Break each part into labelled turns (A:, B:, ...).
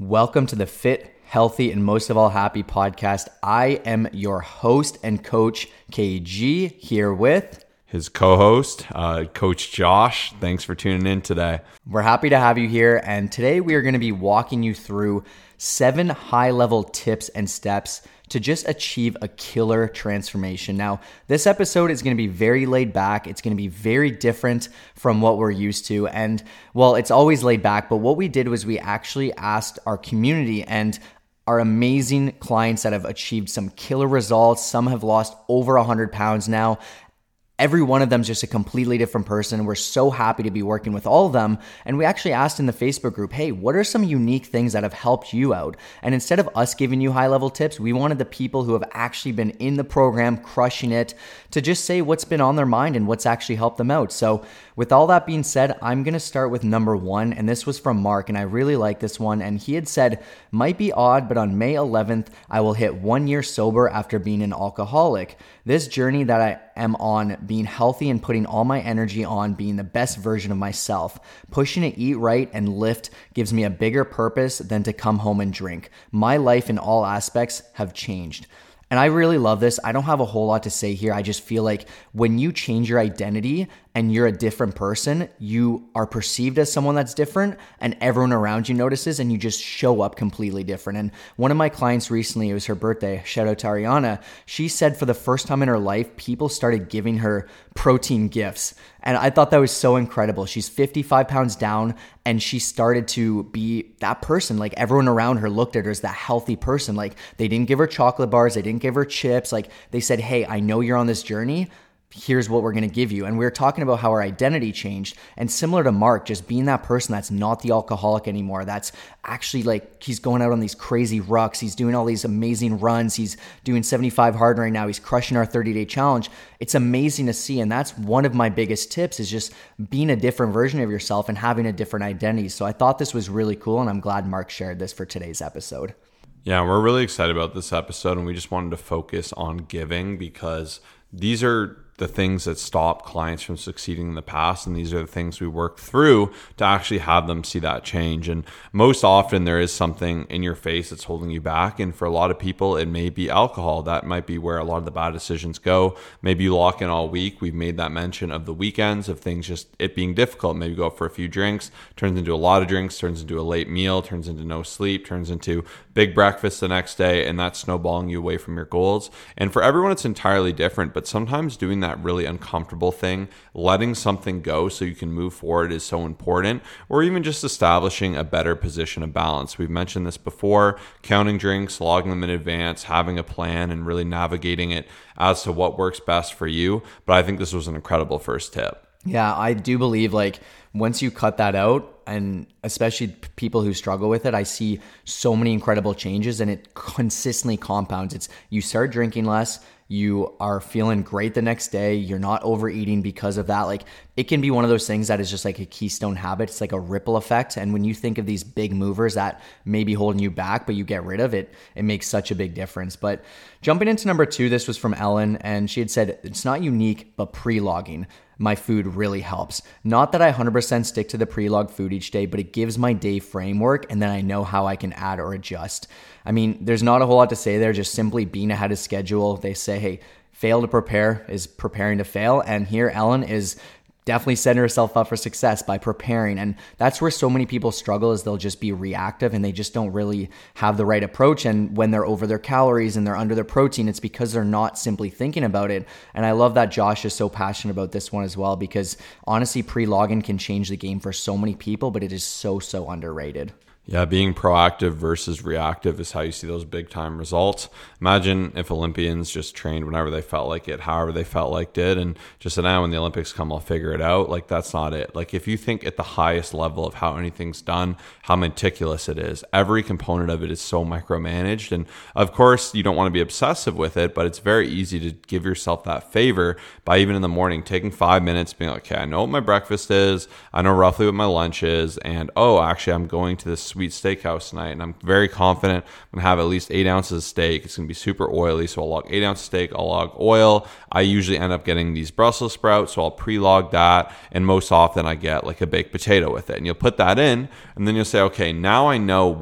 A: Welcome to the Fit, Healthy, and most of all happy podcast. I am your host and coach, KG, here with
B: his co-host, Coach Josh. Thanks for tuning in today.
A: We're happy to have you here, and today we are going to be walking you through 7 high-level tips and steps to just achieve a killer transformation. Now, this episode is going to be very laid back. It's going to be very different from what we're used to. And well, it's always laid back, but what we did was we actually asked our community and our amazing clients that have achieved some killer results. Some have lost over 100 pounds now. Every one of them is just a completely different person. We're so happy to be working with all of them. And we actually asked in the Facebook group, hey, what are some unique things that have helped you out? And instead of us giving you high-level tips, we wanted the people who have actually been in the program, crushing it, to just say what's been on their mind and what's actually helped them out. So with all that being said, I'm going to start with number 1. And this was from Mark, and I really like this one. And he had said, might be odd, but on May 11th, I will hit 1 year sober after being an alcoholic. This journey that I am on, being healthy and putting all my energy on being the best version of myself. Pushing to eat right and lift gives me a bigger purpose than to come home and drink. My life in all aspects have changed. And I really love this. I don't have a whole lot to say here. I just feel like when you change your identity and you're a different person, you are perceived as someone that's different and everyone around you notices and you just show up completely different. And one of my clients recently, it was her birthday, shout out to Ariana, she said for the first time in her life, people started giving her protein gifts. And I thought that was so incredible. She's 55 pounds down and she started to be that person. Like everyone around her looked at her as that healthy person. Like they didn't give her chocolate bars. They didn't give her chips. Like they said, hey, I know you're on this journey. Here's what we're going to give you. And we were talking about how our identity changed. And similar to Mark, just being that person that's not the alcoholic anymore, that's actually like, he's going out on these crazy rucks. He's doing all these amazing runs. He's doing 75 hard right now. He's crushing our 30-day challenge. It's amazing to see. And that's one of my biggest tips is just being a different version of yourself and having a different identity. So I thought this was really cool. And I'm glad Mark shared this for today's episode.
B: Yeah, we're really excited about this episode. And we just wanted to focus on giving because these are the things that stop clients from succeeding in the past. And these are the things we work through to actually have them see that change. And most often there is something in your face that's holding you back. And for a lot of people, it may be alcohol. That might be where a lot of the bad decisions go. Maybe you lock in all week. We've made that mention of the weekends, of things just it being difficult. Maybe go out for a few drinks, turns into a lot of drinks, turns into a late meal, turns into no sleep, turns into big breakfast the next day, and that's snowballing you away from your goals. And for everyone, it's entirely different, but sometimes doing that really uncomfortable thing, letting something go so you can move forward is so important, or even just establishing a better position of balance. We've mentioned this before, counting drinks, logging them in advance, having a plan, and really navigating it as to what works best for you. But I think this was an incredible first tip.
A: Yeah, I do believe like once you cut that out, and especially people who struggle with it, I see so many incredible changes and it consistently compounds. It's you start drinking less, you are feeling great the next day, you're not overeating because of that. Like it can be one of those things that is just like a keystone habit. It's like a ripple effect. And when you think of these big movers that may be holding you back, but you get rid of it, it makes such a big difference. But jumping into number 2, this was from Ellen, and she had said, it's not unique, but pre-logging my food really helps. Not that I 100% stick to the pre-log food each day, but it gives my day framework and then I know how I can add or adjust. I mean, there's not a whole lot to say there, just simply being ahead of schedule. They say, hey, fail to prepare is preparing to fail. And here Ellen is definitely setting herself up for success by preparing. And that's where so many people struggle is they'll just be reactive and they just don't really have the right approach. And when they're over their calories and they're under their protein, it's because they're not simply thinking about it. And I love that Josh is so passionate about this one as well, because honestly, pre-login can change the game for so many people, but it is so underrated.
B: Yeah, being proactive versus reactive is how you see those big time results. Imagine if Olympians just trained whenever they felt like it, however they felt like did, and just said, now when the Olympics come, I'll figure it out. Like that's not it. Like if you think at the highest level of how anything's done, how meticulous it is, every component of it is so micromanaged. And of course, you don't want to be obsessive with it, but it's very easy to give yourself that favor by even in the morning, taking 5 minutes, being like, okay, I know what my breakfast is. I know roughly what my lunch is. And oh, actually, I'm going to this sweet steakhouse tonight, and I'm very confident I'm gonna have at least 8 ounces of steak. It's gonna be super oily, so I'll log 8 ounces of steak, I'll log oil. I usually end up getting these Brussels sprouts, so I'll pre-log that, and most often I get like a baked potato with it. And you'll put that in, and then you'll say, okay, now I know what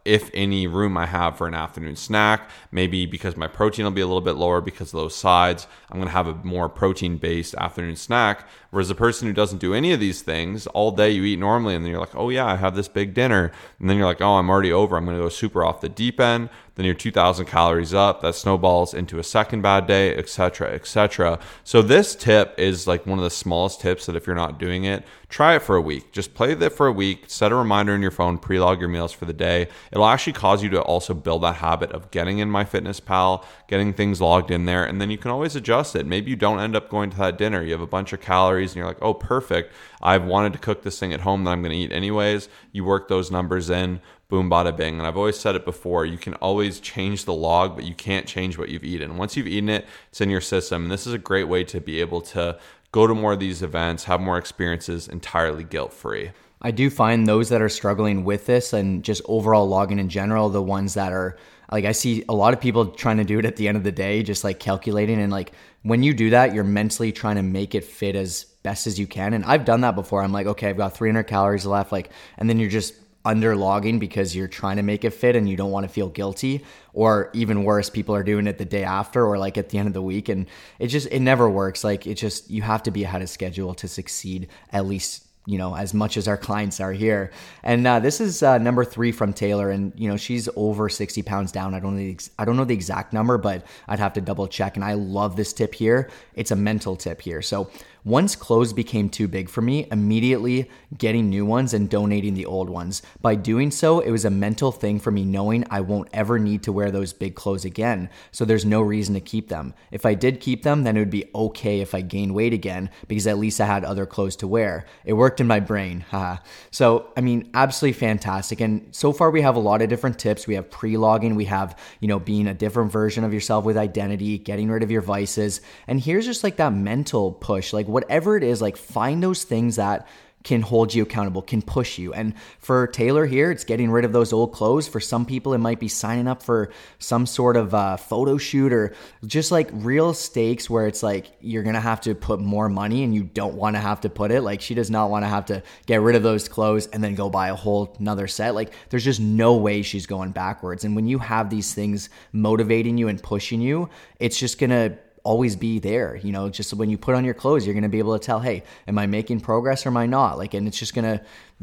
B: if any room I have for an afternoon snack. Maybe because my protein will be a little bit lower because of those sides, I'm going to have a more protein-based afternoon snack. Whereas the person who doesn't do any of these things, all day you eat normally, and then you're like, oh yeah, I have this big dinner. And then you're like, oh, I'm already over. I'm going to go super off the deep end. Then you're 2,000 calories up. That snowballs into a second bad day, etc., etc. So this tip is like one of the smallest tips that if you're not doing it, try it for a week. Just play with it for a week. Set a reminder in your phone, pre-log your meals for the day. It'll actually cause you to also build that habit of getting in MyFitnessPal, getting things logged in there, and then you can always adjust it. Maybe you don't end up going to that dinner. You have a bunch of calories and you're like, oh, perfect. I've wanted to cook this thing at home that I'm going to eat anyways. You work those numbers in. Boom, bada bing. And I've always said it before, you can always change the log, but you can't change what you've eaten. Once you've eaten it, it's in your system. And this is a great way to be able to go to more of these events, have more experiences entirely guilt-free.
A: I do find those that are struggling with this and just overall logging in general, the ones that are like, I see a lot of people trying to do it at the end of the day, just like calculating. And like when you do that, you're mentally trying to make it fit as best as you can. And I've done that before. I'm like, okay, I've got 300 calories left. Like, and then you're just under logging because you're trying to make it fit and you don't want to feel guilty. Or even worse, people are doing it the day after or like at the end of the week. And it never works. Like you have to be ahead of schedule to succeed, at least, as much as our clients are here. And this is number 3 from Taylor. And, she's over 60 pounds down. I don't know the exact number, but I'd have to double check. And I love this tip here. It's a mental tip here. So once clothes became too big for me, immediately getting new ones and donating the old ones. By doing so, it was a mental thing for me knowing I won't ever need to wear those big clothes again. So there's no reason to keep them. If I did keep them, then it would be okay if I gained weight again because at least I had other clothes to wear. It worked in my brain. So, absolutely fantastic. And so far we have a lot of different tips. We have pre-logging. We have, being a different version of yourself with identity, getting rid of your vices. And here's just like that mental push, like whatever it is, like find those things that can hold you accountable, can push you. And for Taylor here, it's getting rid of those old clothes. For some people, it might be signing up for some sort of photo shoot or just like real stakes where it's like you're going to have to put more money and you don't want to have to put it. Like she does not want to have to get rid of those clothes and then go buy a whole another set. Like there's just no way she's going backwards. And when you have these things motivating you and pushing you, it's just going to always be there. Just when you put on your clothes, you're going to be able to tell, hey, am I making progress or am I not? Like, and it's just going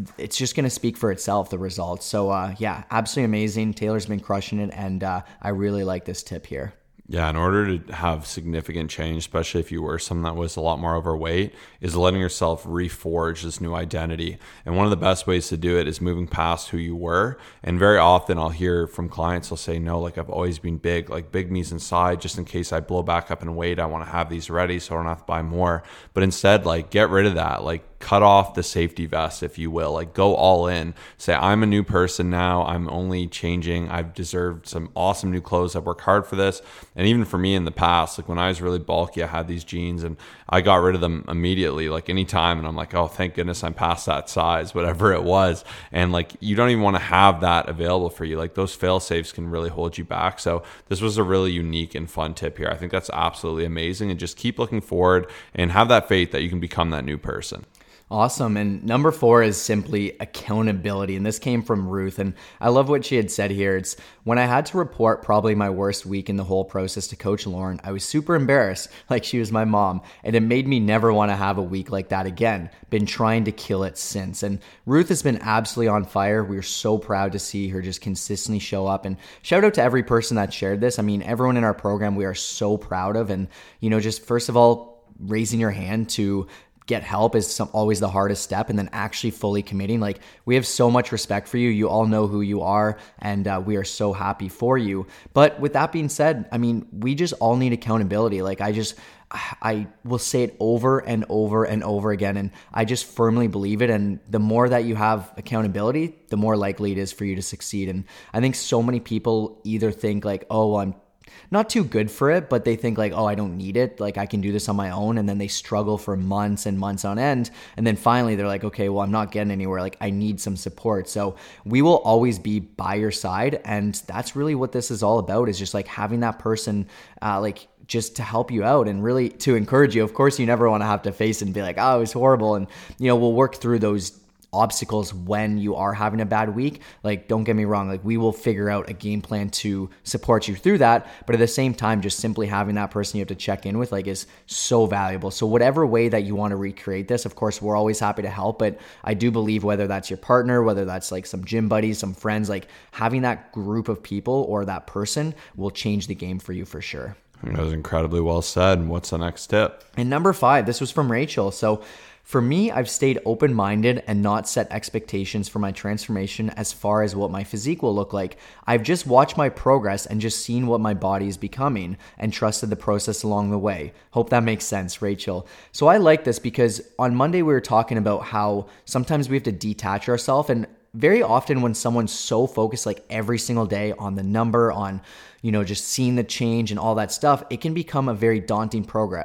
A: to speak for itself, the results. So absolutely amazing. Taylor's been crushing it. And I really like this tip here.
B: Yeah, in order to have significant change, especially if you were someone that was a lot more overweight, is letting yourself reforge this new identity. And one of the best ways to do it is moving past who you were. And very often I'll hear from clients, they'll say, no, like I've always been big, like big me's inside, just in case I blow back up in weight, I want to have these ready so I don't have to buy more. But instead, like get rid of that, like cut off the safety vest, if you will, like go all in, say, I'm a new person now. I'm only changing. I've deserved some awesome new clothes. I've worked hard for this. And even for me in the past, like when I was really bulky, I had these jeans and I got rid of them immediately, like anytime. And I'm like, oh, thank goodness I'm past that size, whatever it was. And like, you don't even want to have that available for you. Like those fail safes can really hold you back. So this was a really unique and fun tip here. I think that's absolutely amazing. And just keep looking forward and have that faith that you can become that new person.
A: Awesome. And number 4 is simply accountability. And this came from Ruth. And I love what she had said here. It's when I had to report probably my worst week in the whole process to Coach Lauren, I was super embarrassed, like she was my mom. And it made me never want to have a week like that again. Been trying to kill it since. And Ruth has been absolutely on fire. We're so proud to see her just consistently show up. And shout out to every person that shared this. Everyone in our program, we are so proud of. And, just first of all, raising your hand to get help is always the hardest step, and then actually fully committing. Like we have so much respect for you. You all know who you are, and we are so happy for you. But with that being said, we just all need accountability. Like I will say it over and over and over again, and I just firmly believe it. And the more that you have accountability, the more likely it is for you to succeed. And I think so many people either think like, oh, well, I'm not too good for it, but they think like, oh, I don't need it. Like I can do this on my own. And then they struggle for months and months on end. And then finally they're like, okay, well, I'm not getting anywhere. Like I need some support. So we will always be by your side. And that's really what this is all about, is just like having that person, just to help you out and really to encourage you. Of course, you never want to have to face it and be like, oh, it was horrible. And, we'll work through those obstacles when you are having a bad week. Like, don't get me wrong, like we will figure out a game plan to support you through that, but at the same time, just simply having that person you have to check in with like is so valuable. So whatever way that you want to recreate this, of course, we're always happy to help, but I do believe whether that's your partner, whether that's like some gym buddies, some friends, like having that group of people or that person will change the game for you for sure.
B: That was incredibly well said. What's the next tip?
A: And number 5, this was from Rachel. So for me, I've stayed open-minded and not set expectations for my transformation as far as what my physique will look like. I've just watched my progress and just seen what my body is becoming and trusted the process along the way. Hope that makes sense, Rachel. So I like this because on Monday we were talking about how sometimes we have to detach ourselves, and very often when someone's so focused like every single day on the number, on just seeing the change and all that stuff, it can become a very daunting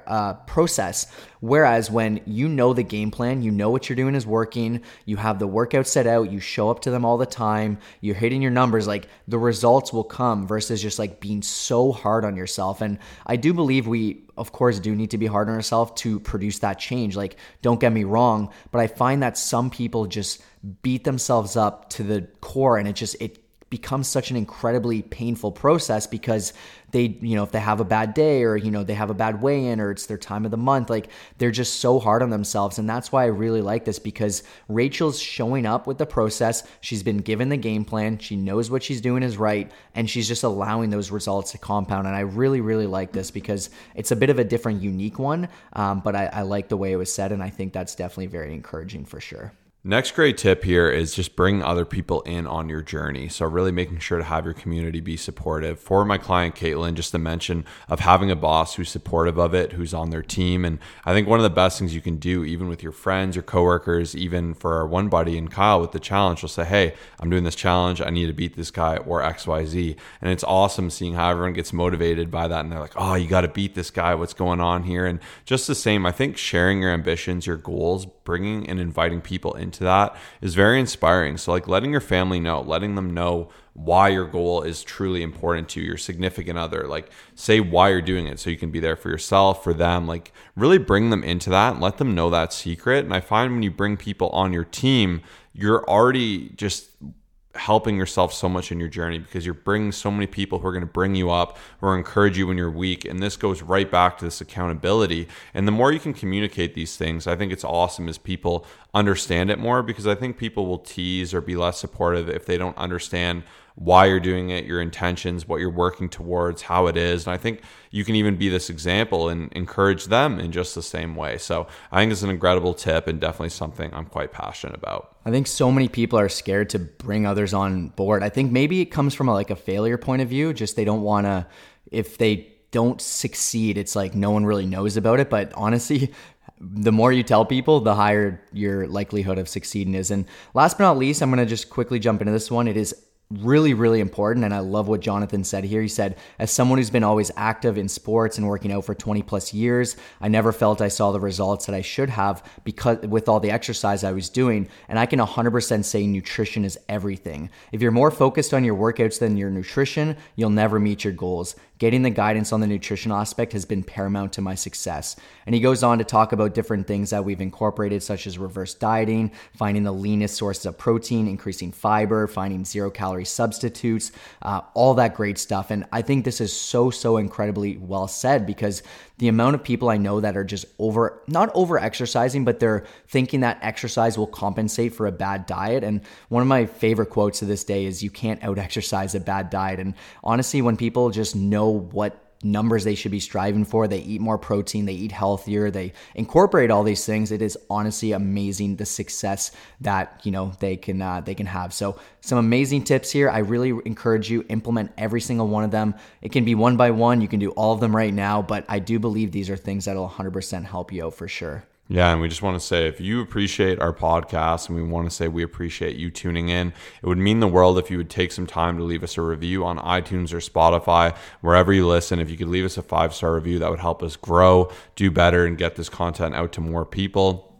A: process. Whereas when you know the game plan, you know what you're doing is working, you have the workout set out, you show up to them all the time, you're hitting your numbers, like the results will come versus just like being so hard on yourself. And I do believe we, of course, do need to be hard on ourselves to produce that change. Like, don't get me wrong, but I find that some people just beat themselves up to the core, and it becomes such an incredibly painful process because they, if they have a bad day or, they have a bad weigh-in or it's their time of the month, like they're just so hard on themselves. And that's why I really like this, because Rachel's showing up with the process. She's been given the game plan. She knows what she's doing is right. And she's just allowing those results to compound. And I really, really like this because it's a bit of a different, unique one. But I like the way it was said. And I think that's definitely very encouraging for sure.
B: Next great tip here is just bring other people in on your journey. So really making sure to have your community be supportive. For my client, Caitlin, just a mention of having a boss who's supportive of it, who's on their team. And I think one of the best things you can do, even with your friends, your coworkers, even for our one buddy and Kyle with the challenge, will say, hey, I'm doing this challenge. I need to beat this guy or XYZ. And it's awesome seeing how everyone gets motivated by that. And they're like, oh, you got to beat this guy. What's going on here? And just the same, I think sharing your ambitions, your goals, bringing and inviting people into that is very inspiring. So like letting your family know, letting them know why your goal is truly important to your significant other, like say why you're doing it so you can be there for yourself, for them, like really bring them into that and let them know that secret. And I find when you bring people on your team, you're already just helping yourself so much in your journey because you're bringing so many people who are going to bring you up or encourage you when you're weak. And this goes right back to this accountability. And the more you can communicate these things, I think it's awesome as people understand it more, because I think people will tease or be less supportive if they don't understand why you're doing it, your intentions, what you're working towards, how it is. And I think you can even be this example and encourage them in just the same way. So I think it's an incredible tip and definitely something I'm quite passionate about.
A: I think so many people are scared to bring others on board. I think maybe it comes from a failure point of view. Just they don't want to, if they don't succeed, it's like no one really knows about it. But honestly, the more you tell people, the higher your likelihood of succeeding is. And last but not least, I'm going to just quickly jump into this one. It is really, really important. And I love what Jonathan said here. He said, as someone who's been always active in sports and working out for 20 plus years, I never felt I saw the results that I should have because with all the exercise I was doing. And I can 100% say nutrition is everything. If you're more focused on your workouts than your nutrition, you'll never meet your goals. Getting the guidance on the nutrition aspect has been paramount to my success. And he goes on to talk about different things that we've incorporated, such as reverse dieting, finding the leanest sources of protein, increasing fiber, finding 0-calorie substitutes, all that great stuff. And I think this is so incredibly well said, because the amount of people I know that are just not over exercising, but they're thinking that exercise will compensate for a bad diet. And one of my favorite quotes to this day is, you can't out exercise a bad diet. And honestly, when people just know what numbers they should be striving for, they eat more protein, they eat healthier, they incorporate all these things, it is honestly amazing the success that they can have. So some amazing tips here. I really encourage you, implement every single one of them. It can be one by one, you can do all of them right now, but I do believe these are things that'll 100% help you out for sure.
B: Yeah, and we just want to say, if you appreciate our podcast, and we want to say we appreciate you tuning in, it would mean the world if you would take some time to leave us a review on iTunes or Spotify, wherever you listen. If you could leave us a 5-star review, that would help us grow, do better, and get this content out to more people.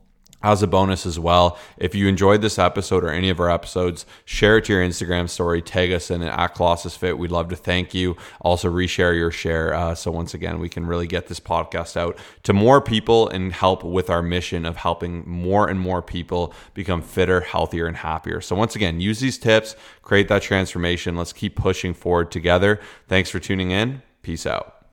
B: As a bonus as well, if you enjoyed this episode or any of our episodes, share it to your Instagram story, tag us in it at Colossus Fit. We'd love to thank you. Also reshare your share. So once again, we can really get this podcast out to more people and help with our mission of helping more and more people become fitter, healthier, and happier. So once again, use these tips, create that transformation. Let's keep pushing forward together. Thanks for tuning in. Peace out.